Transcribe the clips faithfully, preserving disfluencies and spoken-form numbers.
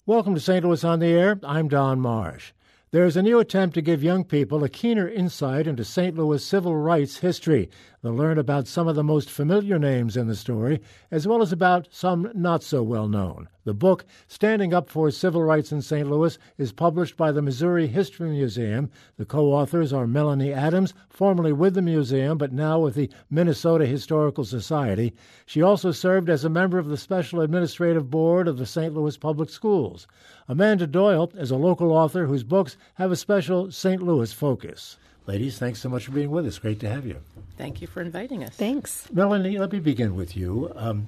Welcome to Saint Louis on the Air. I'm Don Marsh. There is a new attempt to give young people a keener insight into Saint Louis civil rights history. They'll learn about some of the most familiar names in the story, as well as about some not so well known. The book, Standing Up for Civil Rights in Saint Louis, is published by the Missouri History Museum. The co-authors are Melanie Adams, formerly with the museum, but now with the Minnesota Historical Society. She also served as a member of the Special Administrative Board of the Saint Louis Public Schools. Amanda Doyle is a local author whose books have a special Saint Louis focus. Ladies, thanks so much for being with us. Great to have you. Thank you for inviting us. Thanks. Melanie, let me begin with you. Um,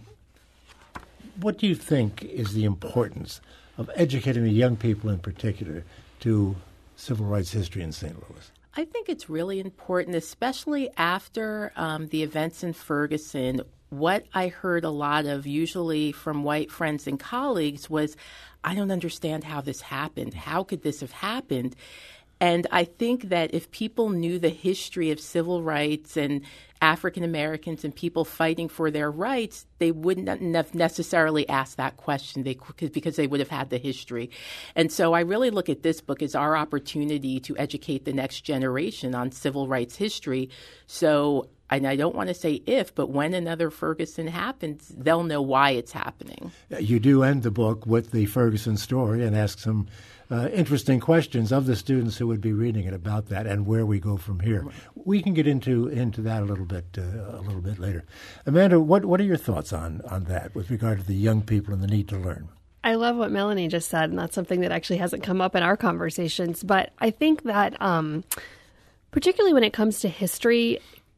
what do you think is the importance of educating the young people in particular to civil rights history in Saint Louis? I think it's really important, especially after um, the events in Ferguson. What I heard a lot of, usually from white friends and colleagues, was, I don't understand how this happened. How could this have happened? And I think that if people knew the history of civil rights and African Americans and people fighting for their rights, they wouldn't have necessarily asked that question they, because they would have had the history. And so I really look at this book as our opportunity to educate the next generation on civil rights history. So, and I don't want to say if, but when another Ferguson happens, they'll know why it's happening. You do end the book with the Ferguson story and ask some uh, interesting questions of the students who would be reading it about that and where we go from here. Right. We can get into into that a little bit uh, a little bit later. Amanda, what what are your thoughts on on that with regard to the young people and the need to learn? I love what Melanie just said, and that's something that actually hasn't come up in our conversations. But I think that um, particularly when it comes to history,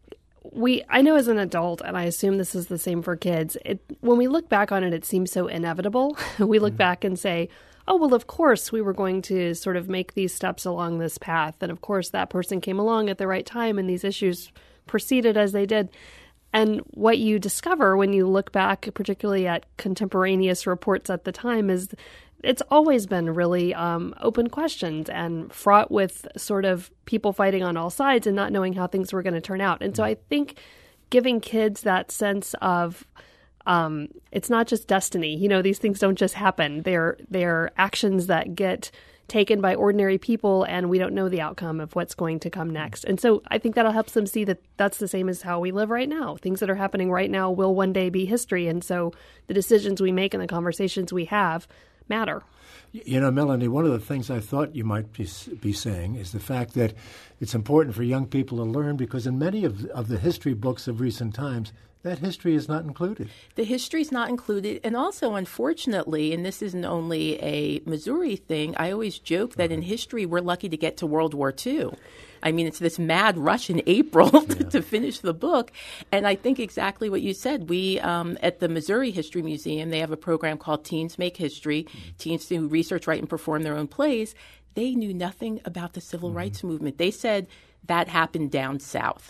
we I know as an adult, and I assume this is the same for kids, it, when we look back on it, it seems so inevitable. We look mm-hmm. back and say, oh, well, of course we were going to sort of make these steps along this path. And of course that person came along at the right time and these issues proceeded as they did. And what you discover when you look back, particularly at contemporaneous reports at the time, is it's always been really um, open questions and fraught with sort of people fighting on all sides and not knowing how things were going to turn out. And so I think giving kids that sense of um, it's not just destiny. You know, these things don't just happen. They're they're actions that get taken by ordinary people, and we don't know the outcome of what's going to come next. And so I think that'll help them see that that's the same as how we live right now. Things that are happening right now will one day be history. And so the decisions we make and the conversations we have matter. You know, Melanie, one of the things I thought you might be, be saying is the fact that it's important for young people to learn because in many of, of the history books of recent times, that history is not included. The history is not included. And also, unfortunately, and this isn't only a Missouri thing, I always joke that in history, we're lucky to get to World War Two. I mean, it's this mad rush in April to, yeah. to finish the book. And I think exactly what you said. We, um, at the Missouri History Museum, they have a program called Teens Make History. Mm-hmm. Teens who research, write, and perform their own plays. They knew nothing about the civil mm-hmm. rights movement. They said that happened down south.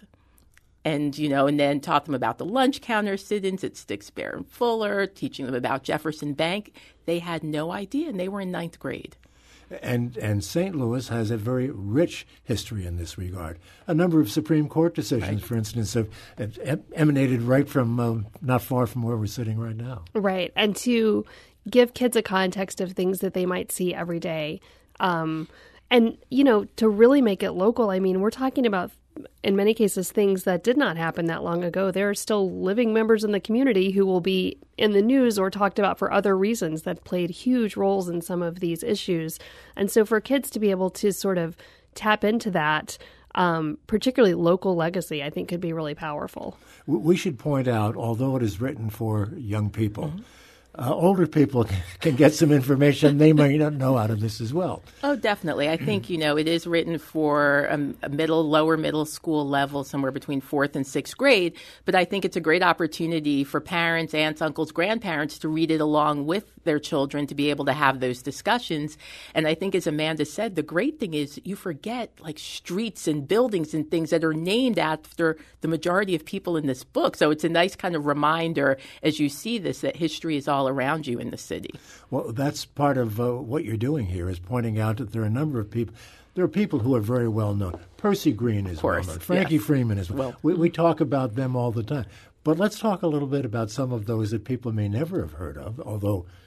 And, you know, and then taught them about the lunch counter sit-ins at Sticks, Bear, and Fuller, teaching them about Jefferson Bank. They had no idea, and they were in ninth grade. And and Saint Louis has a very rich history in this regard. A number of Supreme Court decisions, right. for instance, have, have emanated right from uh, not far from where we're sitting right now. Right. And to give kids a context of things that they might see every day. Um, and, you know, to really make it local, I mean, we're talking about in many cases, things that did not happen that long ago. There are still living members in the community who will be in the news or talked about for other reasons that played huge roles in some of these issues. And so for kids to be able to sort of tap into that, um, particularly local legacy, I think could be really powerful. We should point out, although it is written for young people, mm-hmm. Uh, older people can get some information they may not know out of this as well. Oh, definitely. I think, you know, it is written for um, a middle, lower middle school level, somewhere between fourth and sixth grade. But I think it's a great opportunity for parents, aunts, uncles, grandparents to read it along with their children to be able to have those discussions. And I think, as Amanda said, the great thing is you forget like streets and buildings and things that are named after the majority of people in this book. So it's a nice kind of reminder as you see this that history is all around you in the city. Well, that's part of uh, what you're doing here is pointing out that there are a number of people. There are people who are very well known. Percy Green is well known. Frankie yes. Freeman is well. We, we talk about them all the time. But let's talk a little bit about some of those that people may never have heard of, although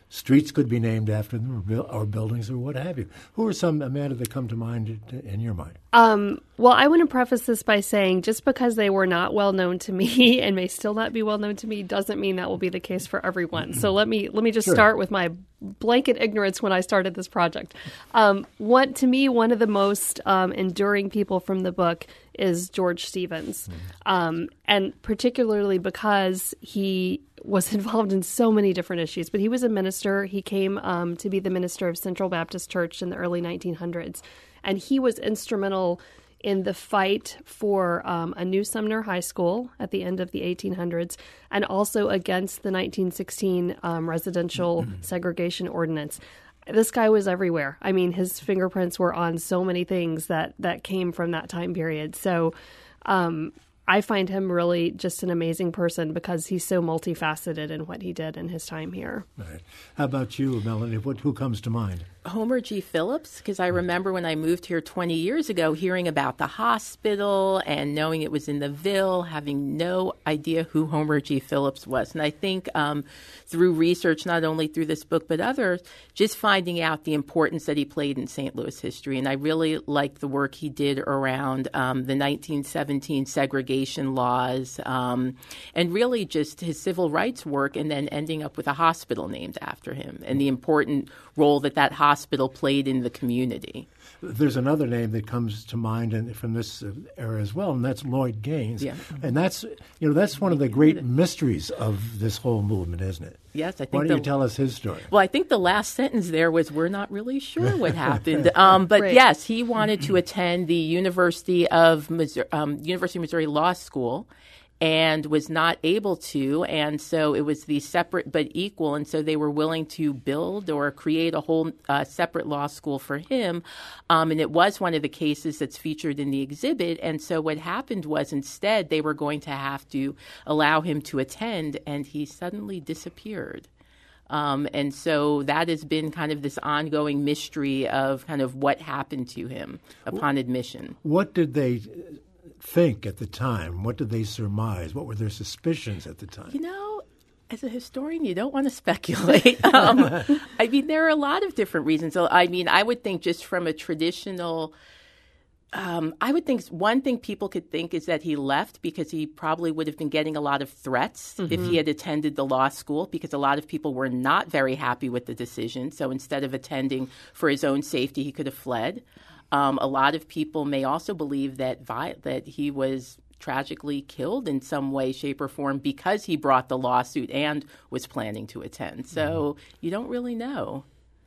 streets could be named after them, or, or buildings, or what have you. Who are some, Amanda, that come to mind in your mind? Um, well, I want to preface this by saying just because they were not well known to me and may still not be well known to me doesn't mean that will be the case for everyone. So let me let me just Sure. start with my blanket ignorance when I started this project. Um, one to me, one of the most um, enduring people from the book is George Stevens, um, and particularly because he was involved in so many different issues. But he was a minister. He came um, to be the minister of Central Baptist Church in the early nineteen hundreds. And he was instrumental in the fight for um, a new Sumner High School at the end of the eighteen hundreds, and also against the nineteen sixteen um, residential segregation ordinance. This guy was everywhere. I mean, his fingerprints were on so many things that, that came from that time period. So um, I find him really just an amazing person because he's so multifaceted in what he did in his time here. Right. How about you, Melanie? What, who comes to mind? Homer G. Phillips, because I remember when I moved here twenty years ago hearing about the hospital and knowing it was in the Ville, having no idea who Homer G. Phillips was. And I think um, through research, not only through this book but others, just finding out the importance that he played in Saint Louis history. And I really liked the work he did around um, the nineteen seventeen segregation laws um, and really just his civil rights work, and then ending up with a hospital named after him and the important role that that hospital played in the community. There's another name that comes to mind and from this era as well, and that's Lloyd Gaines. Yeah. And that's, you know, that's one of the great mysteries of this whole movement, isn't it? Yes, I think. Why don't the, you tell us his story? Well, I think the last sentence there was, "We're not really sure what happened." Um, but Right. yes, he wanted to attend the University of Missouri, um, University of Missouri Law School, and was not able to, and so it was the separate but equal, and so they were willing to build or create a whole uh, separate law school for him, um, and it was one of the cases that's featured in the exhibit, and so what happened was instead they were going to have to allow him to attend, and he suddenly disappeared. Um, and so that has been kind of this ongoing mystery of kind of what happened to him upon admission. What did they think at the time? What did they surmise? What were their suspicions at the time? You know, as a historian, you don't want to speculate. um, I mean, there are a lot of different reasons. So, I mean, I would think just from a traditional, um, I would think one thing people could think is that he left because he probably would have been getting a lot of threats mm-hmm. if he had attended the law school, because a lot of people were not very happy with the decision. So instead of attending for his own safety, he could have fled. Um, a lot of people may also believe that vi- that he was tragically killed in some way, shape, or form because he brought the lawsuit and was planning to attend. So mm-hmm. you don't really know.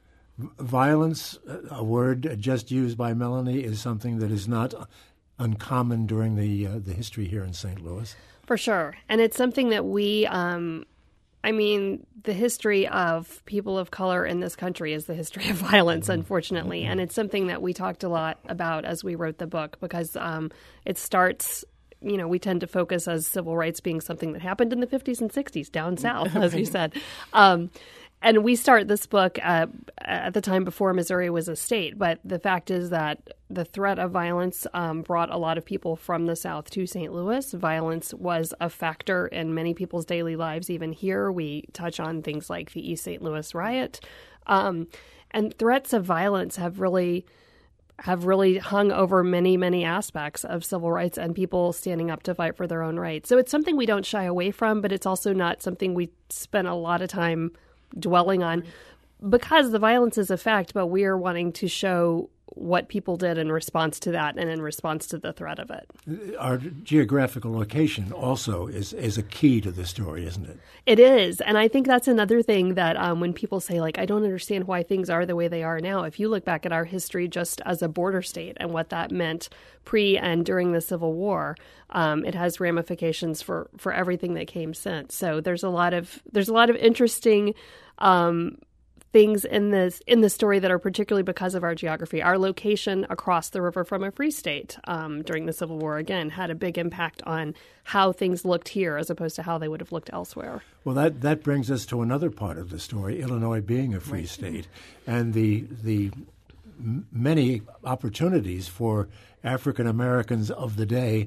Violence, a word just used by Melanie, is something that is not uncommon during the uh, the history here in Saint Louis. For sure. And it's something that we... Um, I mean, the history of people of color in this country is the history of violence, unfortunately. And it's something that we talked a lot about as we wrote the book, because um, it starts, you know, we tend to focus as civil rights being something that happened in the fifties and sixties down south, as you said. Um, and we start this book uh, at the time before Missouri was a state. But the fact is that the threat of violence um, brought a lot of people from the South to Saint Louis. Violence was a factor in many people's daily lives. Even here, we touch on things like the East Saint Louis riot. Um, and threats of violence have really have really hung over many, many aspects of civil rights and people standing up to fight for their own rights. So it's something we don't shy away from, but it's also not something we spend a lot of time dwelling on, because the violence is a fact, but we are wanting to show what people did in response to that and in response to the threat of it. Our geographical location also is, is a key to the story, isn't it? It is. And I think that's another thing that um, when people say, like, I don't understand why things are the way they are now, if you look back at our history just as a border state and what that meant pre and during the Civil War, um, it has ramifications for, for everything that came since. So there's a lot of there's a lot of interesting um things in this in the story that are particularly because of our geography. Our location across the river from a free state um, during the Civil War, again, had a big impact on how things looked here as opposed to how they would have looked elsewhere. Well, that, that brings us to another part of the story, Illinois being a free right. state, and the the m- many opportunities for African Americans of the day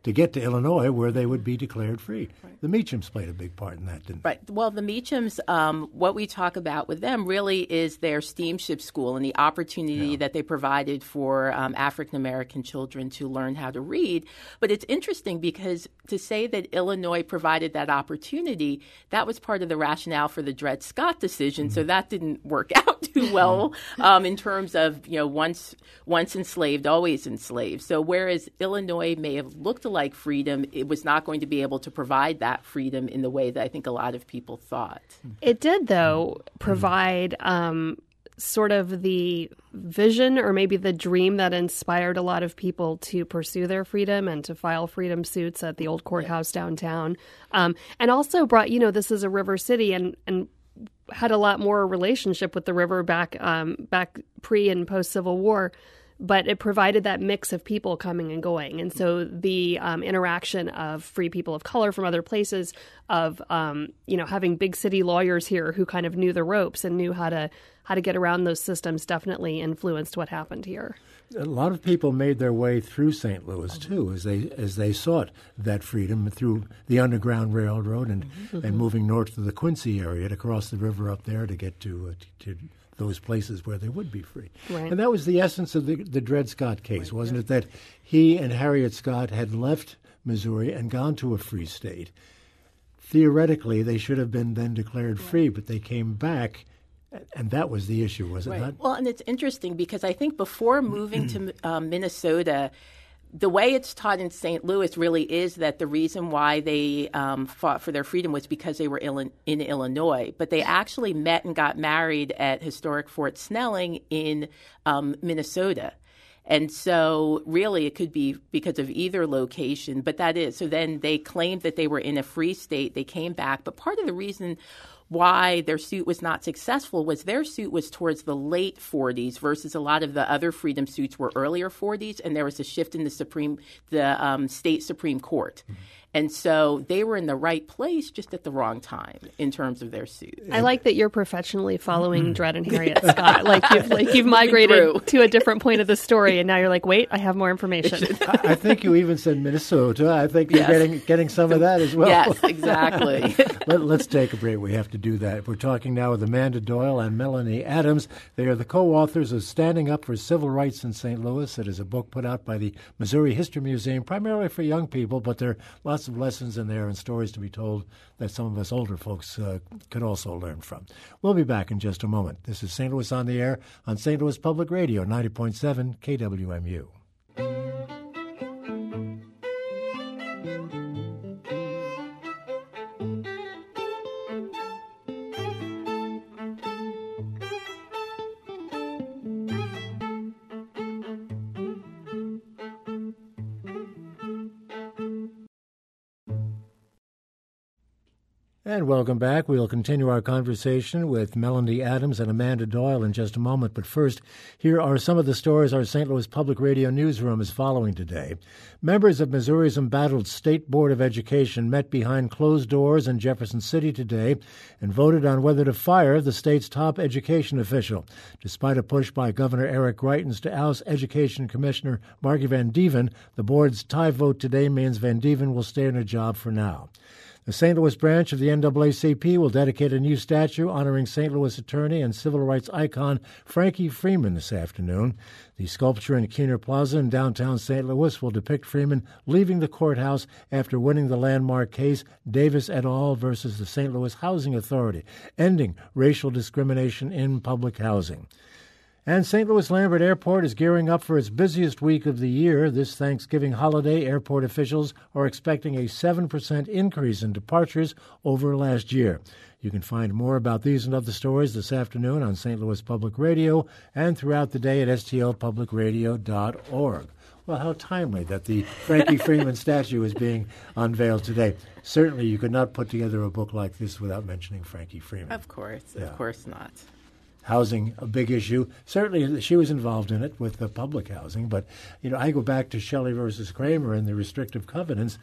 to get to Illinois, where they would be declared free. Right. The Meachams played a big part in that, didn't they? Right. Well, the Meachams, um, what we talk about with them really is their steamship school and the opportunity Yeah. that they provided for um, African-American children to learn how to read. But it's interesting because to say that Illinois provided that opportunity, that was part of the rationale for the Dred Scott decision. Mm-hmm. So that didn't work out too well um, in terms of, you know, once once enslaved, always enslaved. So whereas Illinois may have looked like freedom, it was not going to be able to provide that freedom in the way that I think a lot of people thought. It did, though, provide um, sort of the vision or maybe the dream that inspired a lot of people to pursue their freedom and to file freedom suits at the old courthouse downtown. Um, and also brought, you know, this is a river city and, and had a lot more relationship with the river back um, back pre and post Civil War. But it provided that mix of people coming and going. And so the um, interaction of free people of color from other places, of, um, you know, having big city lawyers here who kind of knew the ropes and knew how to how to get around those systems definitely influenced what happened here. A lot of people made their way through Saint Louis, too, as they as they sought that freedom through the Underground Railroad and, mm-hmm. and moving north to the Quincy area to cross the river up there to get to uh, to, to those places where they would be free. Right. And that was the essence of the, the Dred Scott case, right, wasn't it? That he and Harriet Scott had left Missouri and gone to a free state. Theoretically, they should have been then declared right. free, but they came back, and that was the issue, was it right. not? Well, and it's interesting because I think before moving to um, Minnesota, the way it's taught in Saint Louis really is that the reason why they um, fought for their freedom was because they were in, in Illinois. But they actually met and got married at historic Fort Snelling in um, Minnesota. And so really it could be because of either location, but that is. So then they claimed that they were in a free state. They came back. But part of the reason why their suit was not successful was their suit was towards the late forties versus a lot of the other freedom suits were earlier forties, and there was a shift in the Supreme, the um, state Supreme Court. Mm-hmm. And so they were in the right place just at the wrong time in terms of their suit. I like that you're professionally following Dred and Harriet Scott. Like you've, like you've migrated to a different point of the story, and now you're like, wait, I have more information. I, I think you even said Minnesota. I think you're yes. getting getting some of that as well. Yes, exactly. Let, let's take a break. We have to do that. We're talking now with Amanda Doyle and Melanie Adams. They are the co-authors of Standing Up for Civil Rights in Saint Louis. It is a book put out by the Missouri History Museum, primarily for young people, but there are lots of lessons in there and stories to be told that some of us older folks uh, could also learn from. We'll be back in just a moment. This is Saint Louis on the Air on Saint Louis Public Radio, ninety point seven K W M U. And welcome back. We'll continue our conversation with Melanie Adams and Amanda Doyle in just a moment. But first, here are some of the stories our Saint Louis Public Radio newsroom is following today. Members of Missouri's embattled State Board of Education met behind closed doors in Jefferson City today and voted on whether to fire the state's top education official, despite a push by Governor Eric Greitens to oust Education Commissioner Margie Van Dieven. The board's tie vote today means Van Dieven will stay in her job for now. The Saint Louis branch of the N double A C P will dedicate a new statue honoring Saint Louis attorney and civil rights icon Frankie Freeman this afternoon. The sculpture in Keener Plaza in downtown Saint Louis will depict Freeman leaving the courthouse after winning the landmark case Davis et al. Versus the Saint Louis Housing Authority, ending racial discrimination in public housing. And Saint Louis Lambert Airport is gearing up for its busiest week of the year. This Thanksgiving holiday, airport officials are expecting a seven percent increase in departures over last year. You can find more about these and other stories this afternoon on Saint Louis Public Radio and throughout the day at S T L public radio dot org. Well, how timely that the Frankie Freeman statue is being unveiled today. Certainly you could not put together a book like this without mentioning Frankie Freeman. Of course, yeah. of course not. Housing, a big issue. Certainly, she was involved in it with the public housing. But, you know, I go back to Shelley versus Kramer and the restrictive covenants.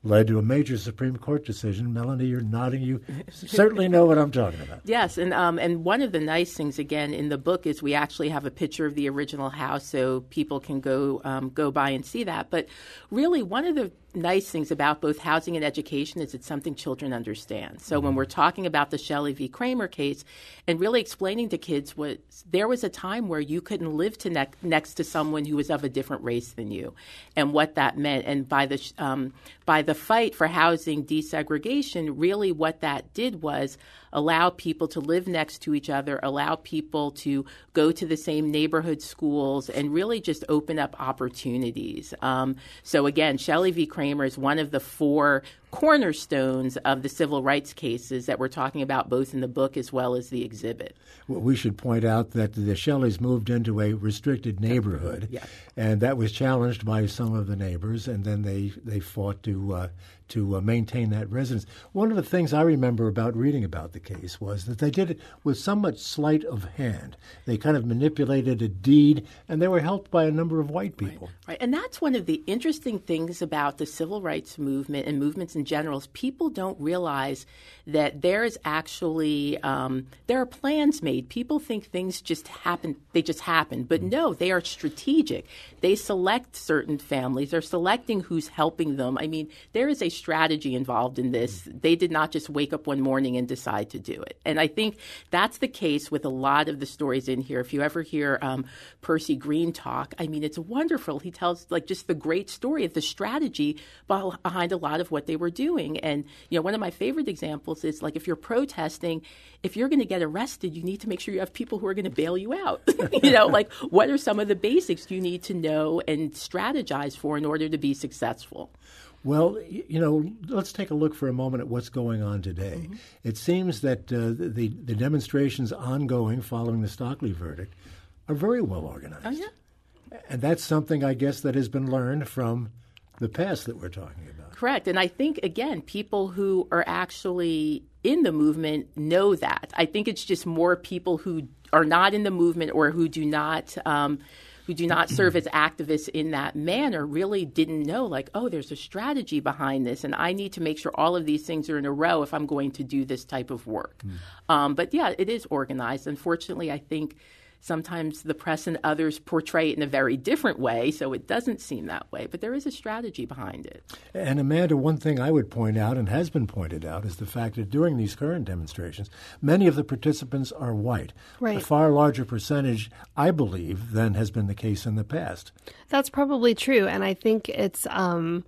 led to a major Supreme Court decision. Melanie, you're nodding. You certainly know what I'm talking about. Yes, and um, and one of the nice things, again, in the book is we actually have a picture of the original house so people can go um, go by and see that. But really, one of the nice things about both housing and education is it's something children understand. So mm-hmm. when we're talking about the Shelley v. Kramer case and really explaining to kids what there was a time where you couldn't live to ne- next to someone who was of a different race than you and what that meant. And by the um, by the fight for housing desegregation, really what that did was allow people to live next to each other, allow people to go to the same neighborhood schools, and really just open up opportunities. Um, so again, Shelley v. Kramer is one of the four cornerstones of the civil rights cases that we're talking about both in the book as well as the exhibit. Well, we should point out that the Shelleys moved into a restricted neighborhood, yes. and that was challenged by some of the neighbors, and then they, they fought to uh, to uh, maintain that residence. One of the things I remember about reading about the case was that they did it with somewhat sleight of hand. They kind of manipulated a deed, and they were helped by a number of white people. Right, right. And that's one of the interesting things about the civil rights movement and movements in general is people don't realize that there is actually um, there are plans made. People think things just happen; they just happen, but no, they are strategic. They select certain families. They're selecting who's helping them. I mean, there is a strategy involved in this. They did not just wake up one morning and decide to do it. And I think that's the case with a lot of the stories in here. If you ever hear um, Percy Green talk, I mean, it's wonderful. He tells like just the great story of the strategy behind a lot of what they were doing. And, you know, one of my favorite examples is like if you're protesting, if you're going to get arrested, you need to make sure you have people who are going to bail you out. You know, like what are some of the basics you need to know and strategize for in order to be successful? Well, you know, let's take a look for a moment at what's going on today. Mm-hmm. It seems that uh, the, the demonstrations ongoing following the Stockley verdict are very well organized. Oh, yeah. And that's something, I guess, that has been learned from the past that we're talking about. Correct. And I think, again, people who are actually in the movement know that. I think it's just more people who are not in the movement or who do not um, who do not serve as activists in that manner really didn't know, like, oh, there's a strategy behind this, and I need to make sure all of these things are in a row if I'm going to do this type of work. Mm. Um, but, yeah, it is organized. Unfortunately, I think sometimes the press and others portray it in a very different way, so it doesn't seem that way. But there is a strategy behind it. And, Amanda, one thing I would point out, and has been pointed out, is the fact that during these current demonstrations, many of the participants are white. Right. A far larger percentage, I believe, than has been the case in the past. That's probably true, and I think it's um,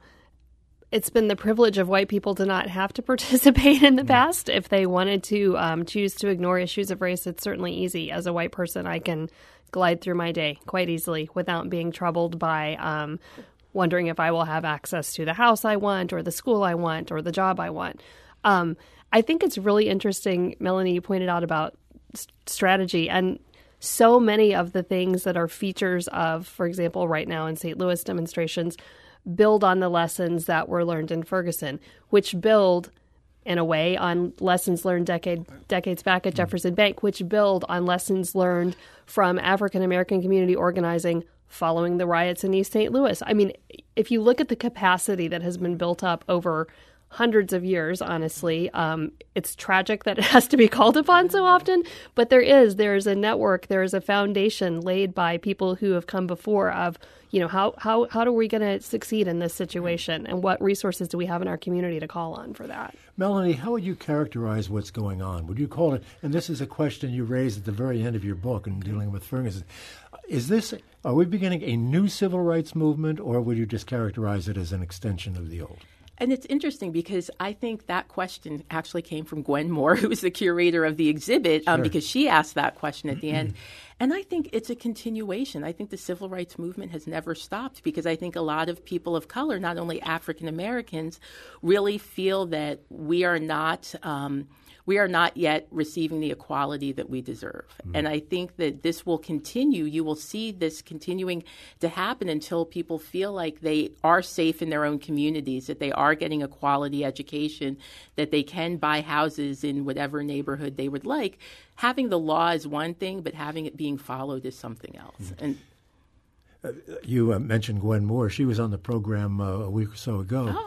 it's been the privilege of white people to not have to participate in the mm. past. If they wanted to um, choose to ignore issues of race, it's certainly easy. As a white person, I can glide through my day quite easily without being troubled by um, wondering if I will have access to the house I want or the school I want or the job I want. Um, I think it's really interesting, Melanie, you pointed out about s- strategy, and so many of the things that are features of, for example, right now in Saint Louis demonstrations, build on the lessons that were learned in Ferguson, which build, in a way, on lessons learned decade, decades back at Jefferson Bank, which build on lessons learned from African-American community organizing following the riots in East Saint Louis. I mean, if you look at the capacity that has been built up over hundreds of years, honestly, um, it's tragic that it has to be called upon so often, but there is, there's a network, there's a foundation laid by people who have come before of, you know, how, how, how are we going to succeed in this situation, and what resources do we have in our community to call on for that? Melanie, how would you characterize what's going on? Would you call it, and this is a question you raised at the very end of your book in dealing with Ferguson, is this, are we beginning a new civil rights movement, or would you just characterize it as an extension of the old? And it's interesting because I think that question actually came from Gwen Moore, who was the curator of the exhibit, um, sure. because she asked that question at the end. And I think it's a continuation. I think the civil rights movement has never stopped because I think a lot of people of color, not only African Americans, really feel that we are not um, we are not yet receiving the equality that we deserve. Mm. And I think that this will continue. You will see this continuing to happen until people feel like they are safe in their own communities, that they are getting a quality education, that they can buy houses in whatever neighborhood they would like. Having the law is one thing, but having it being followed is something else. Mm. And uh, you uh, mentioned Gwen Moore. She was on the program uh, a week or so ago. Oh.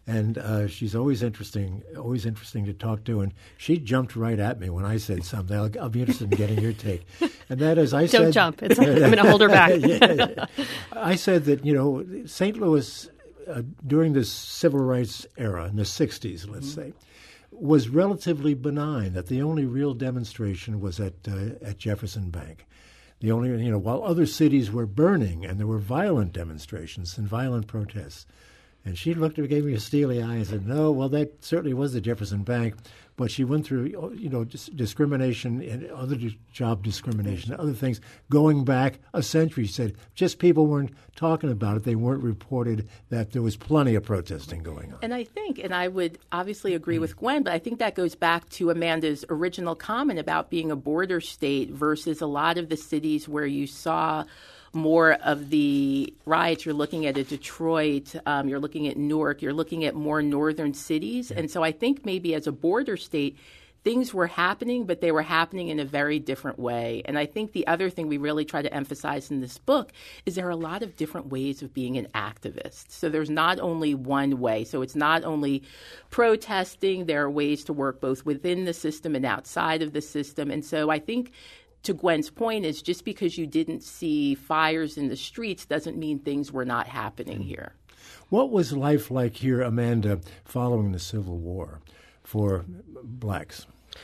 And uh, she's always interesting, always interesting to talk to. And she jumped right at me when I said something. I'll, I'll be interested in getting your take. And that is, I Don't said... Don't jump. It's, I'm going to hold her back. yeah, yeah. I said that, you know, Saint Louis, uh, during this civil rights era, in the sixties, let's mm-hmm. say, was relatively benign, that the only real demonstration was at uh, at Jefferson Bank. The only, you know, while other cities were burning and there were violent demonstrations and violent protests. And she looked at me, gave me a steely eye and said, no, well, that certainly was the Jefferson Bank. But she went through, you know, dis- discrimination and other di- job discrimination, other things going back a century. She said just people weren't talking about it. They weren't reported that there was plenty of protesting going on. And I think, and I would obviously agree mm-hmm. with Gwen, but I think that goes back to Amanda's original comment about being a border state versus a lot of the cities where you saw more of the riots. You're looking at a Detroit, um, you're looking at Newark, you're looking at more northern cities. Yeah. And so I think maybe as a border state, things were happening, but they were happening in a very different way. And I think the other thing we really try to emphasize in this book is there are a lot of different ways of being an activist. So there's not only one way. So it's not only protesting. There are ways to work both within the system and outside of the system. And so I think to Gwen's point is just because you didn't see fires in the streets doesn't mean things were not happening here. What was life like here, Amanda, following the Civil War for blacks?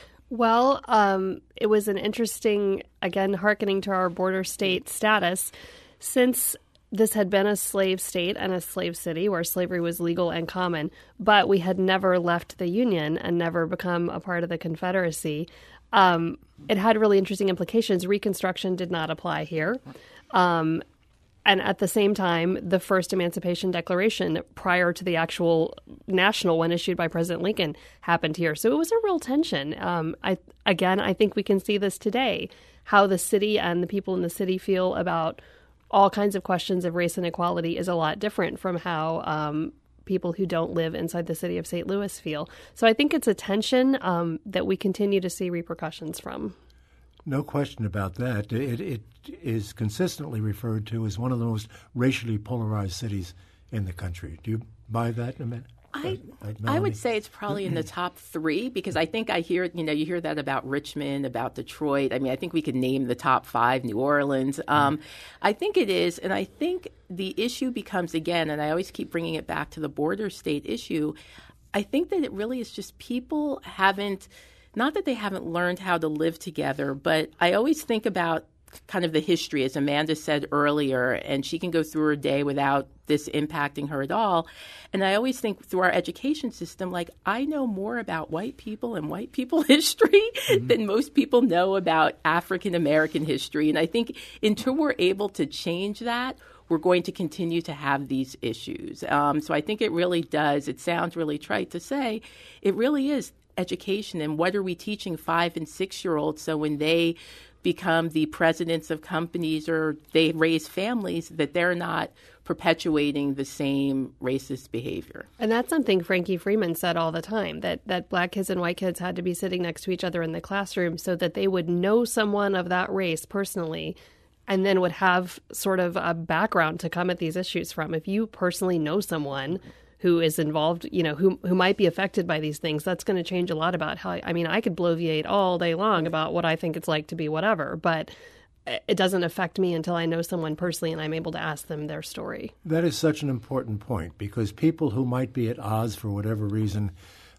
Well, um, it was an interesting, again, hearkening to our border state status, since this had been a slave state and a slave city where slavery was legal and common, but we had never left the Union and never become a part of the Confederacy. Um, it had really interesting implications. Reconstruction did not apply here. Um, and at the same time, the first Emancipation Declaration prior to the actual national one issued by President Lincoln happened here. So it was a real tension. Um, I, again, I think we can see this today, how the city and the people in the city feel about all kinds of questions of race and equality is a lot different from how um, people who don't live inside the city of Saint Louis feel. So I think it's a tension um, that we continue to see repercussions from. No question about that. It, it is consistently referred to as one of the most racially polarized cities in the country. Do you buy that, Amanda? I, I would say it's probably in the top three, because I think I hear, you know, you hear that about Richmond, about Detroit. I mean, I think we could name the top five, New Orleans. Um, I think it is. And I think the issue becomes, again, and I always keep bringing it back to the border state issue, I think that it really is just people haven't, not that they haven't learned how to live together, but I always think about kind of the history, as Amanda said earlier, and she can go through her day without this impacting her at all. And I always think through our education system, like, I know more about white people and white people history mm-hmm. than most people know about African American history. And I think until we're able to change that, we're going to continue to have these issues. Um, so I think it really does. It sounds really trite to say. It really is education. And what are we teaching five and six-year-olds so when they become the presidents of companies or they raise families, that they're not perpetuating the same racist behavior. And that's something Frankie Freeman said all the time, that, that black kids and white kids had to be sitting next to each other in the classroom so that they would know someone of that race personally and then would have sort of a background to come at these issues from. If you personally know someone who is involved, you know, who who might be affected by these things, that's going to change a lot about how, I mean, I could bloviate all day long about what I think it's like to be whatever, but it doesn't affect me until I know someone personally and I'm able to ask them their story. That is such an important point, because people who might be at odds for whatever reason,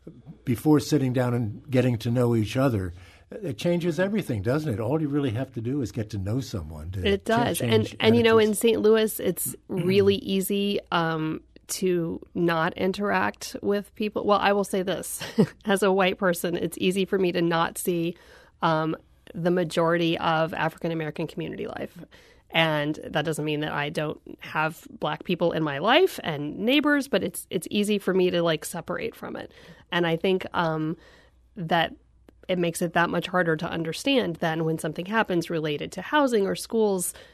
before sitting down and getting to know each other, it changes everything, doesn't it? All you really have to do is get to know someone. To it does. And, and you know, in Saint Louis, it's really easy um, to not interact with people. Well, I will say this. As a white person, it's easy for me to not see um, the majority of African-American community life. And that doesn't mean that I don't have black people in my life and neighbors, but it's it's easy for me to, like, separate from it. And I think um, that it makes it that much harder to understand then when something happens related to housing or schools,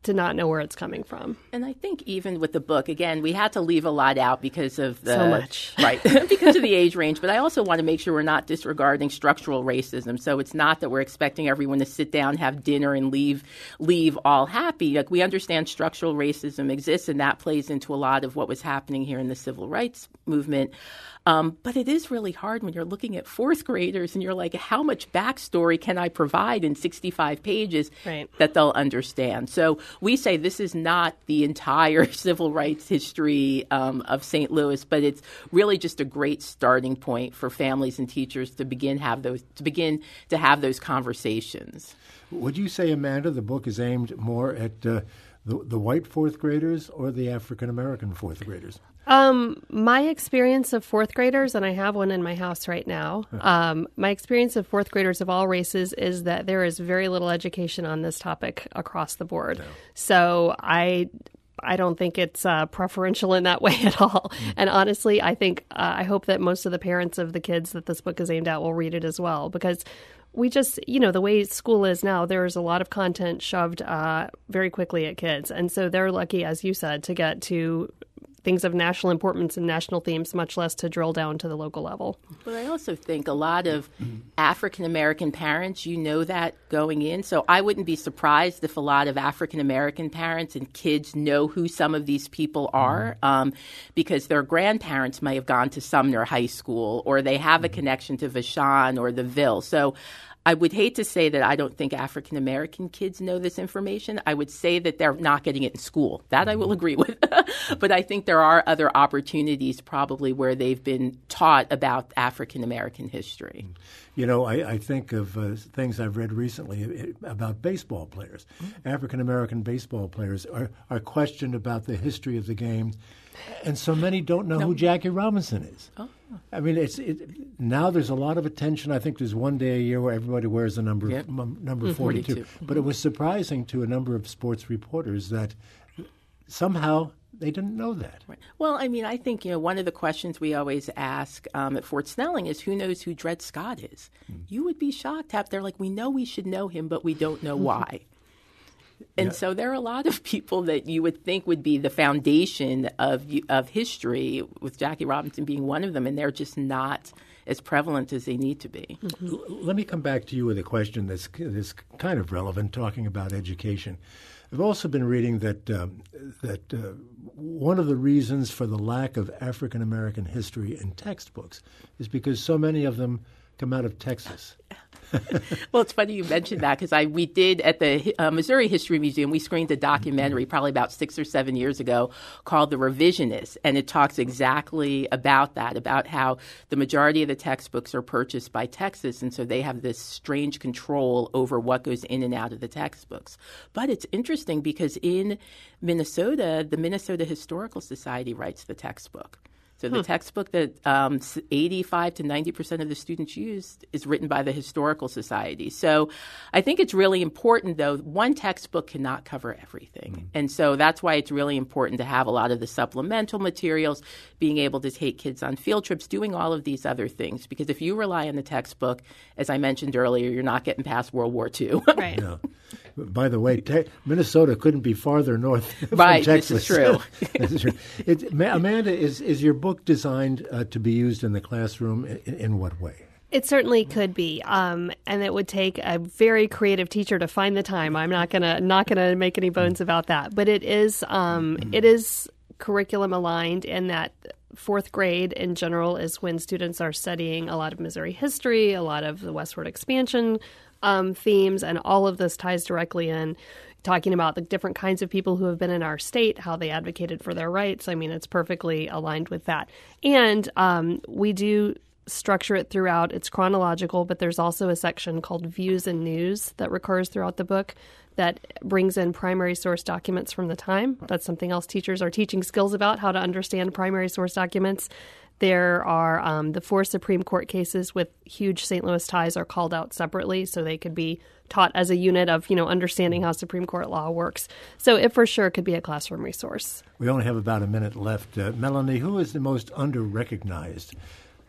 to not know where it's coming from. And I think even with the book, again, we had to leave a lot out because of the so much, right? Because of the age range. But I also want to make sure we're not disregarding structural racism. So it's not that we're expecting everyone to sit down, have dinner, and leave leave all happy. Like, we understand structural racism exists, and that plays into a lot of what was happening here in the civil rights movement. Um, but it is really hard when you're looking at fourth graders and you're like, how much backstory can I provide in sixty-five pages right. that they'll understand? So we say this is not the entire civil rights history um, of Saint Louis, but it's really just a great starting point for families and teachers to begin have those to begin to have those conversations. Would you say, Amanda, the book is aimed more at uh, the, the white fourth graders or the African American fourth graders? Um, my experience of fourth graders, and I have one in my house right now, um, my experience of fourth graders of all races is that there is very little education on this topic across the board. No. So I I don't think it's uh, preferential in that way at all. Mm. And honestly, I think uh, I hope that most of the parents of the kids that this book is aimed at will read it as well, because we just, you know, the way school is now, there's a lot of content shoved uh, very quickly at kids. And so they're lucky, as you said, to get to things of national importance and national themes, much less to drill down to the local level. But I also think a lot of African-American parents, you know that going in. So I wouldn't be surprised if a lot of African-American parents and kids know who some of these people are, um, because their grandparents may have gone to Sumner High School, or they have a connection to Vashon or the Ville. So I would hate to say that I don't think African-American kids know this information. I would say that they're not getting it in school. That I will agree with. But I think there are other opportunities probably where they've been taught about African-American history. You know, I, I think of uh, things I've read recently about baseball players. Mm-hmm. African-American baseball players are, are questioned about the history of the game, and so many don't know no. who Jackie Robinson is. Oh. I mean, it's it, now there's a lot of attention. I think there's one day a year where everybody wears the number yep. m- number forty-two. forty-two. But it was surprising to a number of sports reporters that somehow they didn't know that. Right. Well, I mean, I think, you know, one of the questions we always ask um, at Fort Snelling is, who knows who Dred Scott is? Mm. You would be shocked. They're like, we know we should know him, but we don't know why. And yeah. so there are a lot of people that you would think would be the foundation of of history, with Jackie Robinson being one of them, and they're just not as prevalent as they need to be. Mm-hmm. L- let me come back to you with a question that's, that's kind of relevant, talking about education. I've also been reading that um, that uh, one of the reasons for the lack of African American history in textbooks is because so many of them come out of Texas. Well, it's funny you mentioned that, because I we did at the uh, Missouri History Museum, we screened a documentary probably about six or seven years ago called The Revisionist, and it talks exactly about that, about how the majority of the textbooks are purchased by Texas, and so they have this strange control over what goes in and out of the textbooks. But it's interesting because in Minnesota, the Minnesota Historical Society writes the textbook. So the huh. textbook that um, eighty-five to ninety percent of the students used is written by the Historical Society. So I think it's really important, though. One textbook cannot cover everything. Mm-hmm. And so that's why it's really important to have a lot of the supplemental materials, being able to take kids on field trips, doing all of these other things. Because if you rely on the textbook, as I mentioned earlier, you're not getting past World War Two. Right. Yeah. By the way, te- Minnesota couldn't be farther north from right, Texas. This is true. This is true. It, Amanda, is, is your book designed uh, to be used in the classroom? In, in what way? It certainly could be, um, and it would take a very creative teacher to find the time. I'm not gonna not gonna make any bones about that. But it is um, it is curriculum aligned in that fourth grade in general is when students are studying a lot of Missouri history, a lot of the westward expansion um, themes, and all of this ties directly in talking about the different kinds of people who have been in our state, how they advocated for their rights. I mean, it's perfectly aligned with that. And um, we do structure it throughout. It's chronological, but there's also a section called Views and News that recurs throughout the book that brings in primary source documents from the time. That's something else teachers are teaching skills about, how to understand primary source documents. There are um, the four Supreme Court cases with huge Saint Louis ties are called out separately, so they could be taught as a unit of, you know, understanding how Supreme Court law works. So it for sure could be a classroom resource. We only have about a minute left. Uh, Melanie, who is the most under-recognized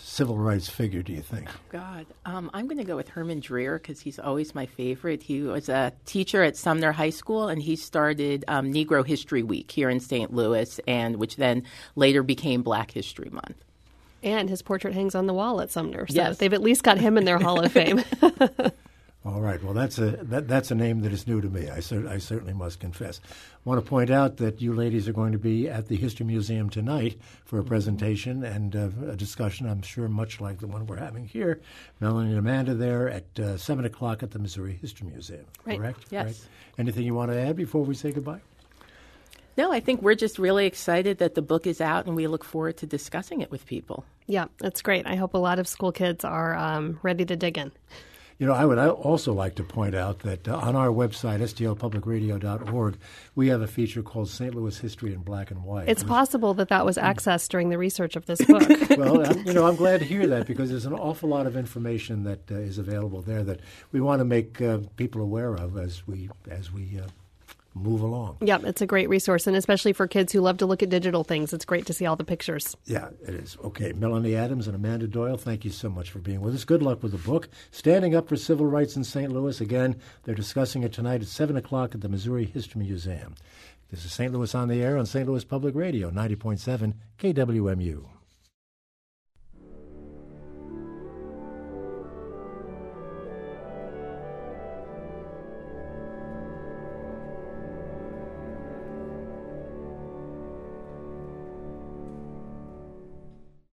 civil rights figure do you think? God, um, I'm going to go with Herman Dreer because he's always my favorite. He was a teacher at Sumner High School, and he started um, Negro History Week here in Saint Louis, and which then later became Black History Month. And his portrait hangs on the wall at Sumner, so yes. they've at least got him in their Hall of Fame. All right. Well, that's a that, that's a name that is new to me. I, cer- I certainly must confess. I want to point out that you ladies are going to be at the History Museum tonight for a presentation and uh, a discussion, I'm sure, much like the one we're having here. Melanie and Amanda there at uh, seven o'clock at the Missouri History Museum. Right. Correct? Yes. Right. Anything you want to add before we say goodbye? No, I think we're just really excited that the book is out, and we look forward to discussing it with people. Yeah, that's great. I hope a lot of school kids are um, ready to dig in. You know, I would also like to point out that uh, on our website, S T L public radio dot org, we have a feature called Saint Louis History in Black and White. It's possible that that was accessed during the research of this book. Well, I'm, you know, I'm glad to hear that because there's an awful lot of information that uh, is available there that we want to make uh, people aware of as we as we uh, move along. Yeah, it's a great resource, and especially for kids who love to look at digital things. It's great to see all the pictures. Yeah, it is. Okay, Melanie Adams and Amanda Doyle, thank you so much for being with us. Good luck with the book, Standing Up for Civil Rights in Saint Louis. Again, they're discussing it tonight at seven o'clock at the Missouri History Museum. This is Saint Louis on the Air on Saint Louis Public Radio, ninety point seven K W M U.